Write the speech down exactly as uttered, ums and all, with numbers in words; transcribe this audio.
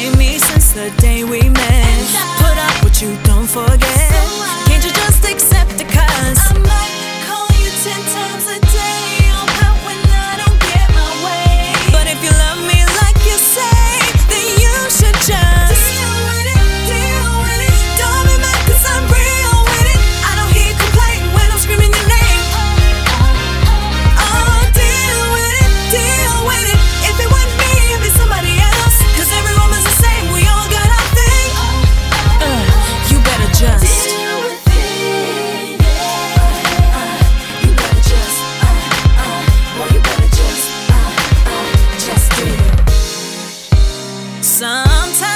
same me since the day we met. Put up what you don't forget. Can't you just accept it? Cause I might call you ten times a day. I'll pout when I don't get my way. But if you love me like you say, then you should just deal with it, deal with it. Don't be mad cause I'm real with it. I don't hear you complain when I'm screaming your name. Oh, deal with it, deal with it. If it wasn't me, it'd be somebody else. Cause every woman's the same, we all got our thing. uh, You better just deal with it, yeah. uh, You better just, uh, uh Boy, you better just, uh, uh Just deal. Sometimes